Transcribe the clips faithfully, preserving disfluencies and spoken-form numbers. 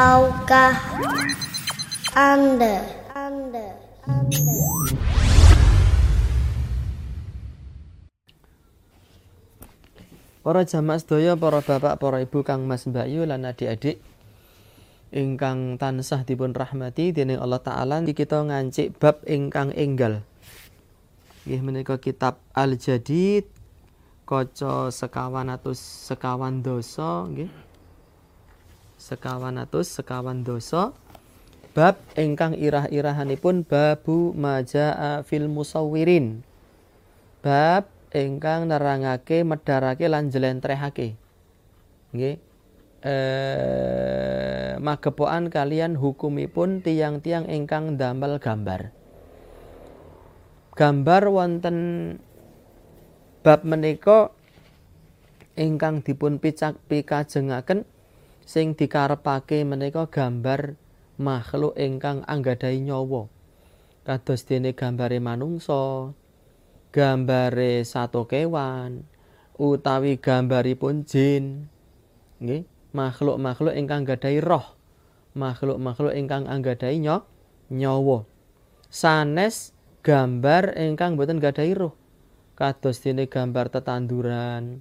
Tahukah Anda? Anda. Anda. Para jamaah sedaya, para bapak, para ibu, kang mas mbayu lan adik-adik ingkang tansah dipun rahmati dening Allah Ta'ala, kita ngancik bab ingkang enggal. Nggih menika kitab Al-Jadid kaca sekawan atus sekawan dosa nggih. Sekawan atus sekawan dosa. Bab ingkang irah-irahanipun babu majaa fil musawwirin. Bab ingkang nerangake medharake lan njlentrehake. Nggih. Eh magepokan kalian hukumipun tiang-tiang ingkang damel gambar. Gambar wonten bab menika ingkang dipun picak pikajengaken sing dikarepake menika gambar makhluk ingkang anggadhahi nyawa. Kados dene gambare manungsa, gambare sato kewan, utawi gambaripun jin. Nggih, makhluk-makhluk ingkang gadhahi roh, makhluk-makhluk ingkang anggadhahi nyawa. Sanes gambar ingkang boten gadhahi roh. Kados dene gambar tetanduran,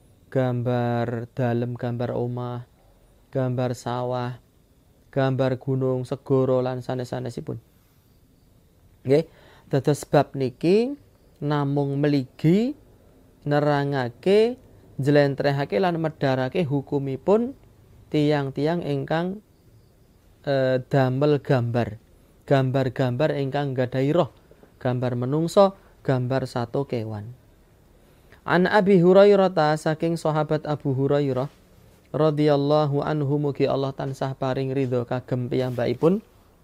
gambar dalem, gambar omah, gambar sawah, gambar gunung, segara lan sanes-sanesipun. Nggih, dados bab niki namung mligi nerangake, njlentrehake lan medharake hukumipun tiang-tiang ingkang e, damel gambar. Gambar-gambar ingkang gadhahi roh, gambar menungso, gambar sato kewan. An Abi Hurairah, saking sahabat Abu Hurairah radhiyallahu anhu, mugi Allah tansah paring ridho kagem piyambakipun.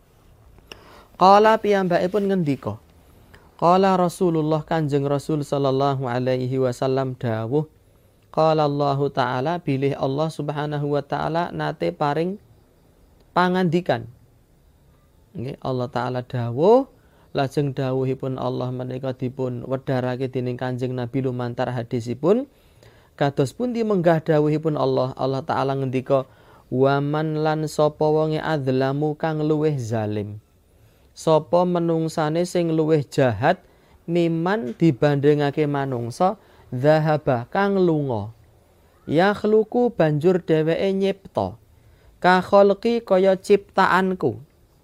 Qala piyambakipun ngendika, qala Rasulullah, Kanjeng Rasul sallallahu alaihi wasallam dawuh, qala Allah Ta'ala, bilih Allah Subhanahu wa Ta'ala nate paring pangandikan. Nggih, Allah Ta'ala dawuh, lajeng dawuhipun Allah menika dipun wedharake dening Kanjeng Nabi lumantar hadisipun. Kados pundi menggah dawuhipun Allah, Allah Ta'ala ngendika, waman lan sapa wonge adzlamu kang luweh zalim. Sapa menungsane sing luweh jahat miman dibandingake manungsa zahaba kang lunga. Yakhluqu banjur dheweke nyipta. Ka khalqi kaya ciptaanku.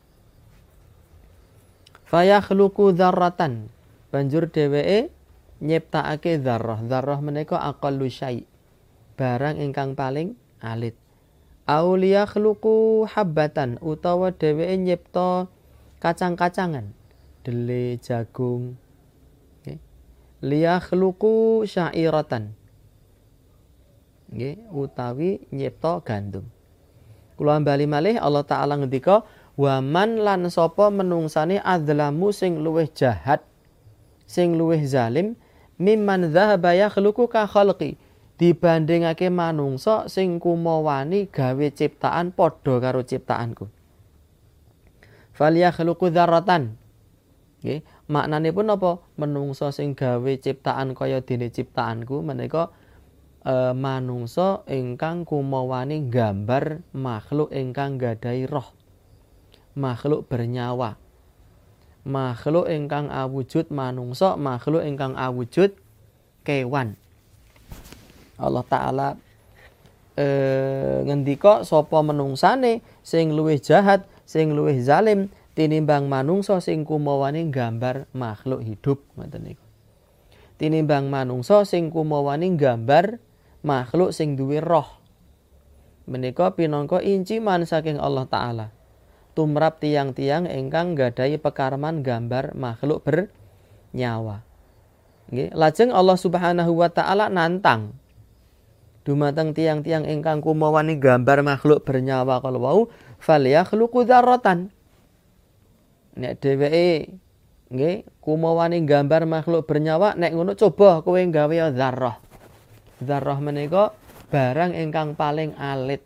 Fayakhluqu dzarratan, banjur dheweke nyiptakake dzarrah. Dzarrah menika aqallu syai', barang ingkang paling alit. Auliya khluqu habbatan, utawa dheweke nyipta kacang-kacangan, dele, jagung. Nggih. Liya khluqu sya'iratan, nggih, utawi nyipta gandum. Kula bali malih, Allah Ta'ala ngendika, waman lan sapa menungsane adzlamu sing luwih jahat, sing luwih zalim, mimman dzahaba yakhluqu ka khalqi, dibandingake manungsa sing kumawani gawe ciptaan padha karo ciptaanku. Falyakhluqu dzarratan. Nggih, maknane pun apa? Menungsa sing gawe ciptaan kaya dene ciptaanku menika e, manungsa ingkang kumawani gambar makhluk ingkang gadhahi roh, makhluk bernyawa, makhluk ingkang awujud manungsa, makhluk ingkang awujud kewan. Allah Ta'ala e, ngendika sapa menungsane sing luwih jahat, sing luwih zalim tinimbang manungsa sing kumawani gambar makhluk hidup, ngoten niku. Tinimbang manungsa sing kumawani gambar makhluk sing duwe roh. Menika pinangka inciman saking Allah Ta'ala tumrap tiang-tiang ingkang gadahi pekareman gambar makhluk bernyawa. Nggih, lajeng Allah Subhanahu wa Ta'ala nantang dumateng tiang-tiang ingkang kumawani gambar makhluk bernyawa kala wau, falyakhluqu dzarratan. Nek dheweke nggih kumawani gambar makhluk bernyawa, nek ngono coba kowe gawe dzarrah. Dzarrah menika barang ingkang paling alit.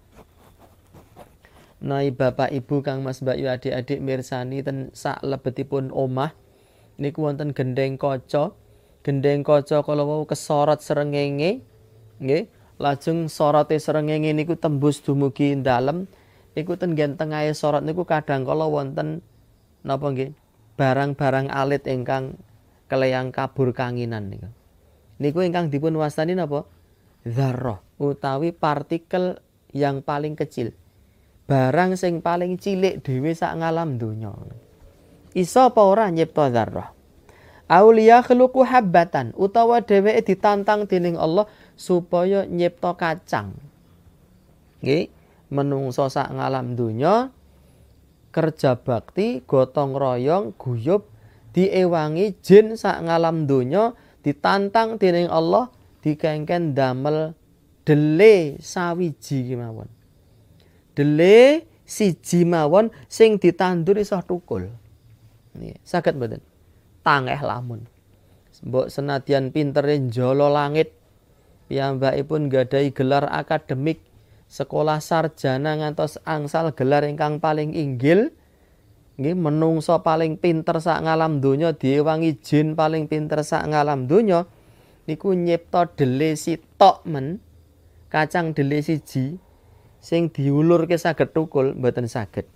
Nai bapak ibu kang mas mbak yu adik-adik mirsani ten sak lebetipun omah niku wonten gendheng kaca. Gendheng kaca kala wau kesorot srengenge nggih, lajeng sorote srengenge niku tembus dumugi dalem iku ten nggen tengahe sorot niku kadang kala wonten napa nggih barang-barang alit ingkang keleyang kabur kanginan niku. Niku ingkang dipun wastani napa? Dzarrah utawi partikel yang paling kecil. Barang sing paling cilik dhewe sak ngalam donya. Iso apa ora nyipta dzarrah? Auliya khluqu habbatan utawa dheweke ditantang dening Allah supaya nyipta kacang. Nggih, menungso sak ngalam donya kerja bakti gotong royong guyub diewangi jin sak ngalam donya ditantang dening Allah dikengken damel dele sawiji kemawon. Dele siji mawon sing ditandur iso tukul. Nggih, saged mboten? Tangeh lamun. Mbok senadyan pintere njolo langit piyambakipun gadahi gelar akademik sekolah sarjana ngantos angsal gelar ingkang paling inggil nggih menungso paling pinter sak ngalam donya diewangi jin paling pinter sak ngalam donya niku nyipta dele sitok men kacang dele siji sing diulurke saged tukul mboten saged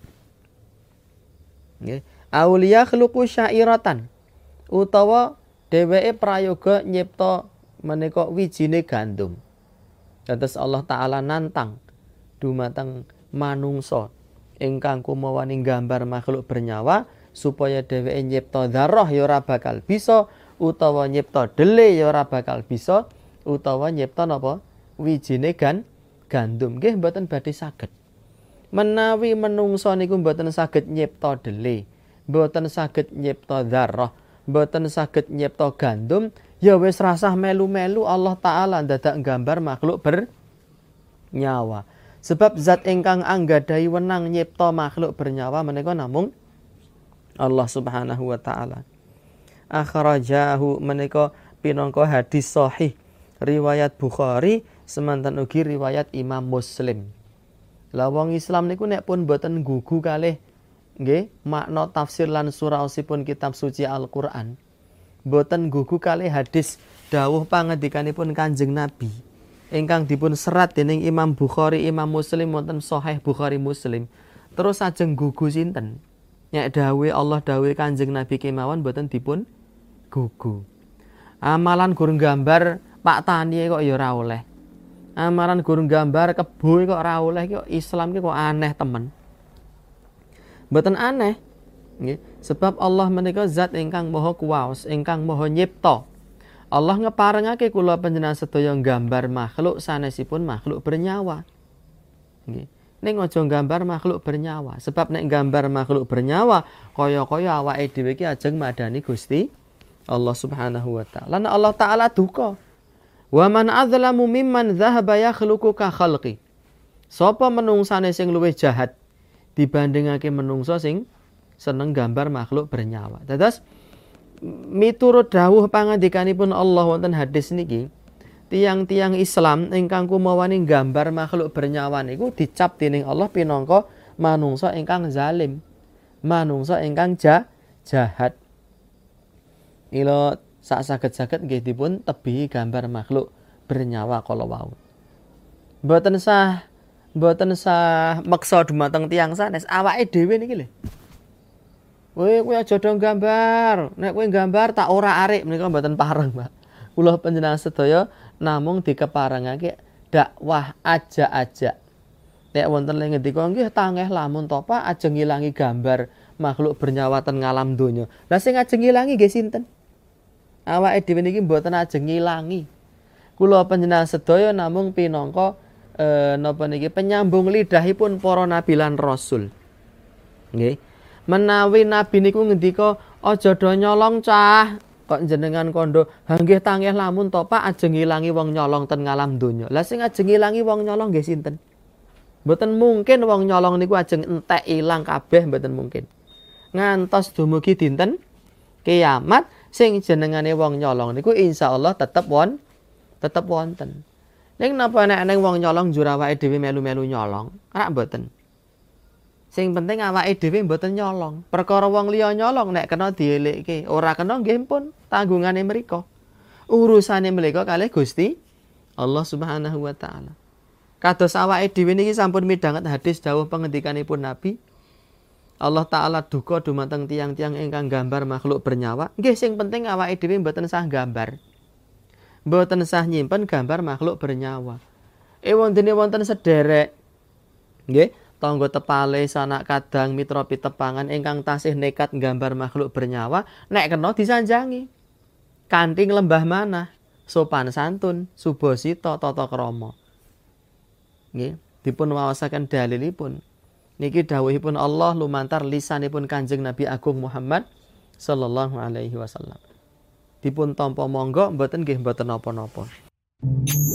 nggih auliya khluqu syairatan utawa dheweke prayoga nyipta menika wijine gandum. Dados Allah taala nantang dumateng manungsa ingkang kumawani gambar makhluk bernyawa supaya dheweke nyipta dzarrah ya ora bakal bisa utawa nyipta dele ya ora bakal bisa utawa nyipta napa wijine gan gandum nggih mboten badhe saged. Menawi menungsa niku mboten saged nyipta dele, mboten saged nyipta dzarrah, mboten saged nyipta gandum, ya wis rasah melu-melu Allah taala dadak gambar makhluk bernyawa. Sebab zat ingkang anggadhahi wenang nyipta makhluk bernyawa menika namung Allah Subhanahu wa taala. Akhrajahu menika pinangka hadis sahih riwayat Bukhari semanten ugi riwayat Imam Muslim. Lah wong Islam niku nek pun boten gugu kalih nggih makna tafsir lan suraosipun kitab suci Al-Qur'an. Boten gugu kalih hadis dawuh pangendikanipun Kanjeng Nabi ingkang dipun serat dening Imam Bukhari, Imam Muslim wonten Sahih Bukhari Muslim. Terus ajeng gugu sinten? Nek dawuhe Allah dawuhe Kanjeng Nabi kemawon boten dipun gugu. Amalan gurung gambar Pak Tani kok ya ora oleh. Amalan gurung gambar kebo kok ora oleh kok Islam ki kok aneh temen. Mboten aneh nggih, sebab Allah menika zat ingkang maha kuwaos, ingkang maha nyipta. Allah ngeparengake kula panjenengan sedaya gambar makhluk sanesipun makhluk bernyawa. Nggih. Ning aja gambar makhluk bernyawa, sebab nek gambar makhluk bernyawa kaya-kaya awake dhewe iki ajeng madani Gusti Allah Subhanahu wa taala. Lan Allah taala duka. Wa man adzlamu mimman dzahaba yakhluqu ka khalqi. Sapa menungsane sing luwih jahat dibandingake menungso sing seneng gambar makhluk bernyawa. Dados miturut dawuh pangandikanipun Allah wonten hadis niki, tiang-tiang Islam ingkang kumawani gambar makhluk bernyawa niku dicap dening Allah pinangka manungsa ingkang zalim, manungsa ingkang ja, jahat. Ila sak saged-saged nggih dipun tebihi gambar makhluk bernyawa kala wau. Mboten sah Mboten sah meksa dumateng tiyang sanes awake dhewe niki lho. Kowe kowe aja do gambar. Nek kowe gambar tak ora arik menika mboten pareng, Pak. Kula panjenengan sedaya namung dikeparengake dakwah aja-aja. Nek wonten ing ngendika nggih tangeh lamun to Pak ajeng ngilangi gambar makhluk bernyawa ten ngalam donya. Lah sing ajeng ngilangi nggih sinten? Awake dhewe niki mboten ajeng ngilangi. Kula panjenengan sedaya namung pinangka Eh, napa niki penyambung lidahipun para nabi lan rasul. Nggih. Menawi nabi niku ngendika aja do nyolong cah, kok jenengan kondo, ha nggih tangeh lamun to Pak ajeng ngilangi wong nyolong ten ngalam donya. Lah sing ajeng ngilangi wong nyolong nggih sinten? Mboten mungkin wong nyolong niku ajeng entek ilang kabeh, mboten mungkin. Ngantos dumugi dinten kiamat sing jenengane wong nyolong niku insyaallah tetep won tetep wonten. Ning napa nek neng wong nyolong njur awake dhewe melu-melu nyolong? Ora mboten. Sing penting awake dhewe mboten nyolong. Perkara wong liya nyolong nek kena dielekke, ora kena nggih pun tanggungane mriku. Urusane mriku kalih Gusti Allah Subhanahu wa taala. Kados awake dhewe niki sampun midhanget hadis dawuh pangendikanipun Nabi, Allah Ta'ala duka dumateng tiang-tiang ingkang gambar makhluk bernyawa. Nggih sing penting awake dhewe mboten sah gambar. Mboten sah nyimpen gambar makhluk bernyawa. E wondene wonten sederek nggih, tangga tepale, sanak kadang, mitra pitepangan ingkang tasih nekat gambar makhluk bernyawa, nek kena disanjangi. Kanthi lembah manah, sopan santun, subasita, tata krama. Nggih, dipun waosaken dalilipun. Niki dawuhipun Allah lumantar lisanipun Kanjeng Nabi Agung Muhammad sallallahu alaihi wasallam. Dipun tampa monggo mboten nggih mboten napa-napa.